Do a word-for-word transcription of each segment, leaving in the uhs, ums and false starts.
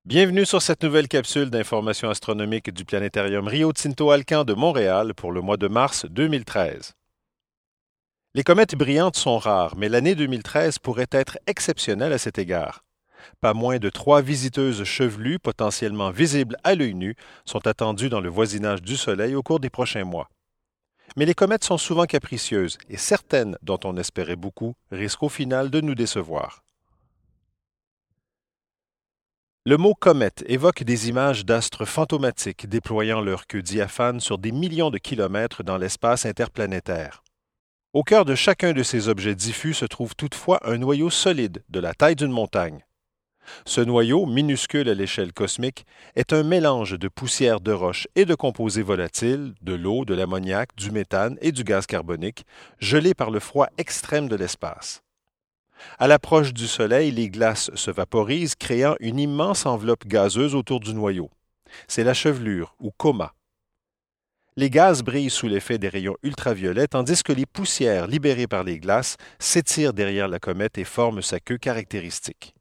Bienvenue sur cette nouvelle capsule d'information astronomique du planétarium Rio Tinto Alcan de Montréal pour le mois de mars deux mille treize. Les comètes brillantes sont rares, mais l'année deux mille treize pourrait être exceptionnelle à cet égard. Pas moins de trois visiteuses chevelues potentiellement visibles à l'œil nu sont attendues dans le voisinage du Soleil au cours des prochains mois. Mais les comètes sont souvent capricieuses et certaines, dont on espérait beaucoup, risquent au final de nous décevoir. Le mot comète évoque des images d'astres fantomatiques déployant leur queue diaphane sur des millions de kilomètres dans l'espace interplanétaire. Au cœur de chacun de ces objets diffus se trouve toutefois un noyau solide de la taille d'une montagne. Ce noyau, minuscule à l'échelle cosmique, est un mélange de poussière de roche et de composés volatiles, de l'eau, de l'ammoniac, du méthane et du gaz carbonique, gelés par le froid extrême de l'espace. À l'approche du Soleil, les glaces se vaporisent, créant une immense enveloppe gazeuse autour du noyau. C'est la chevelure, ou coma. Les gaz brillent sous l'effet des rayons ultraviolets, tandis que les poussières libérées par les glaces s'étirent derrière la comète et forment sa queue caractéristique.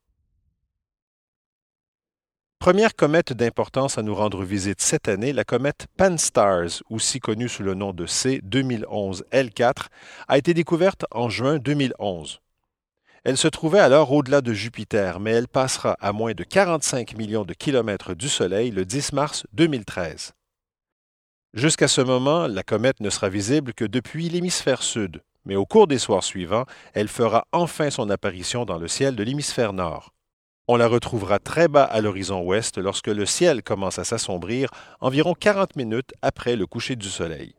Première comète d'importance à nous rendre visite cette année, la comète Pan-STARRS, aussi connue sous le nom de C deux mille onze L quatre, a été découverte en juin deux mille onze. Elle se trouvait alors au-delà de Jupiter, mais elle passera à moins de quarante-cinq millions de kilomètres du Soleil le dix mars deux mille treize. Jusqu'à ce moment, la comète ne sera visible que depuis l'hémisphère sud, mais au cours des soirs suivants, elle fera enfin son apparition dans le ciel de l'hémisphère nord. On la retrouvera très bas à l'horizon ouest lorsque le ciel commence à s'assombrir environ quarante minutes après le coucher du Soleil.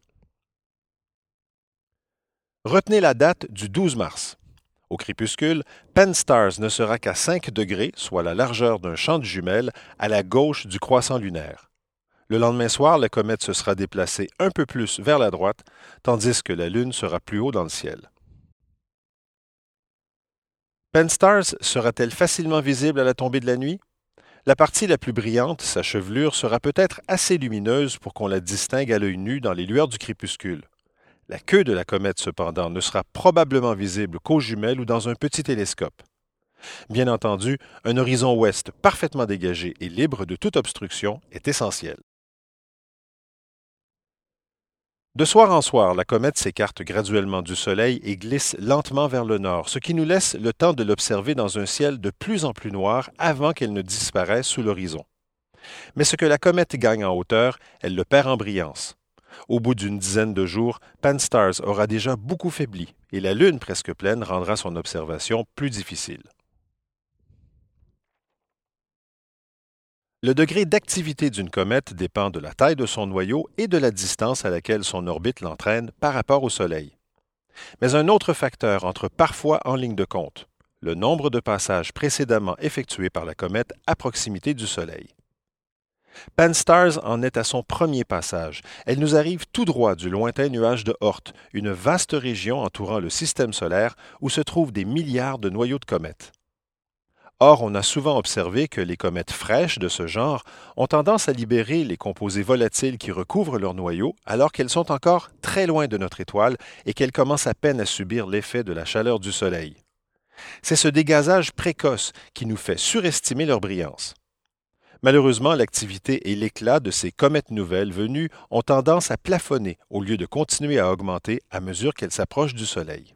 Retenez la date du douze mars. Au crépuscule, Pan-STARRS ne sera qu'à cinq degrés, soit la largeur d'un champ de jumelles, à la gauche du croissant lunaire. Le lendemain soir, la comète se sera déplacée un peu plus vers la droite, tandis que la Lune sera plus haut dans le ciel. Pan-STARRS sera-t-elle facilement visible à la tombée de la nuit? La partie la plus brillante, sa chevelure, sera peut-être assez lumineuse pour qu'on la distingue à l'œil nu dans les lueurs du crépuscule. La queue de la comète, cependant, ne sera probablement visible qu'aux jumelles ou dans un petit télescope. Bien entendu, un horizon ouest parfaitement dégagé et libre de toute obstruction est essentiel. De soir en soir, la comète s'écarte graduellement du Soleil et glisse lentement vers le nord, ce qui nous laisse le temps de l'observer dans un ciel de plus en plus noir avant qu'elle ne disparaisse sous l'horizon. Mais ce que la comète gagne en hauteur, elle le perd en brillance. Au bout d'une dizaine de jours, Pan-STARRS aura déjà beaucoup faibli et la Lune presque pleine rendra son observation plus difficile. Le degré d'activité d'une comète dépend de la taille de son noyau et de la distance à laquelle son orbite l'entraîne par rapport au Soleil. Mais un autre facteur entre parfois en ligne de compte, le nombre de passages précédemment effectués par la comète à proximité du Soleil. Pan-STARRS en est à son premier passage. Elle nous arrive tout droit du lointain nuage de Oort, une vaste région entourant le système solaire où se trouvent des milliards de noyaux de comètes. Or, on a souvent observé que les comètes fraîches de ce genre ont tendance à libérer les composés volatiles qui recouvrent leur noyau alors qu'elles sont encore très loin de notre étoile et qu'elles commencent à peine à subir l'effet de la chaleur du Soleil. C'est ce dégazage précoce qui nous fait surestimer leur brillance. Malheureusement, l'activité et l'éclat de ces comètes nouvelles venues ont tendance à plafonner au lieu de continuer à augmenter à mesure qu'elles s'approchent du Soleil.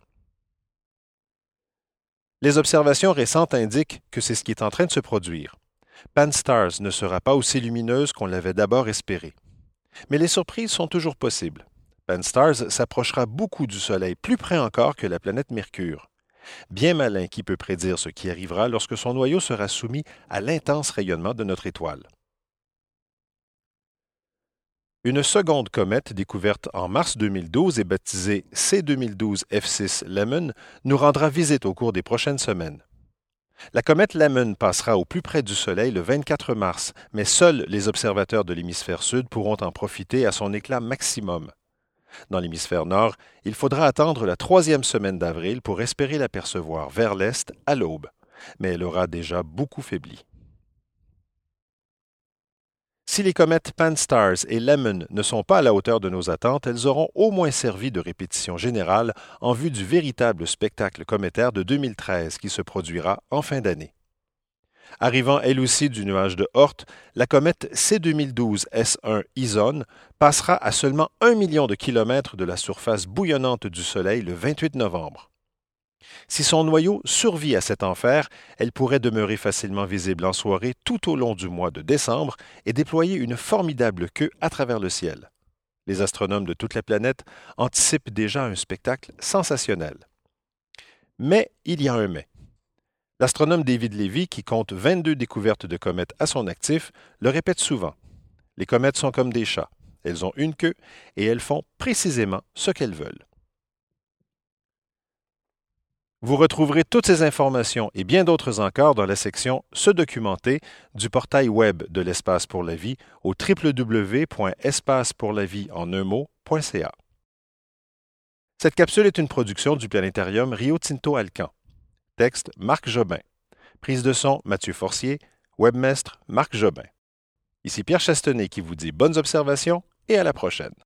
Les observations récentes indiquent que c'est ce qui est en train de se produire. Pan-STARRS ne sera pas aussi lumineuse qu'on l'avait d'abord espéré. Mais les surprises sont toujours possibles. Pan-STARRS s'approchera beaucoup du Soleil, plus près encore que la planète Mercure. Bien malin qui peut prédire ce qui arrivera lorsque son noyau sera soumis à l'intense rayonnement de notre étoile. Une seconde comète découverte en mars deux mille douze et baptisée C deux mille douze F six Lemmon nous rendra visite au cours des prochaines semaines. La comète Lemmon passera au plus près du Soleil le vingt-quatre mars, mais seuls les observateurs de l'hémisphère sud pourront en profiter à son éclat maximum. Dans l'hémisphère nord, il faudra attendre la troisième semaine d'avril pour espérer l'apercevoir vers l'est à l'aube, mais elle aura déjà beaucoup faibli. Si les comètes Pan-STARRS et Lemmon ne sont pas à la hauteur de nos attentes, elles auront au moins servi de répétition générale en vue du véritable spectacle cométaire de deux mille treize qui se produira en fin d'année. Arrivant elle aussi du nuage de Oort, la comète C deux mille douze S un Ison passera à seulement un million de kilomètres de la surface bouillonnante du Soleil le vingt-huit novembre. Si son noyau survit à cet enfer, elle pourrait demeurer facilement visible en soirée tout au long du mois de décembre et déployer une formidable queue à travers le ciel. Les astronomes de toute la planète anticipent déjà un spectacle sensationnel. Mais il y a un mais. L'astronome David Levy, qui compte vingt-deux découvertes de comètes à son actif, le répète souvent. Les comètes sont comme des chats. Elles ont une queue et elles font précisément ce qu'elles veulent. Vous retrouverez toutes ces informations et bien d'autres encore dans la section « Se documenter » du portail web de l'Espace pour la vie au w w w point espace pour la vie en un mot point c a. Cette capsule est une production du planétarium Rio Tinto Alcan. Texte Marc Jobin. Prise de son Mathieu Forcier. Webmestre Marc Jobin. Ici Pierre Chastenay qui vous dit bonnes observations et à la prochaine.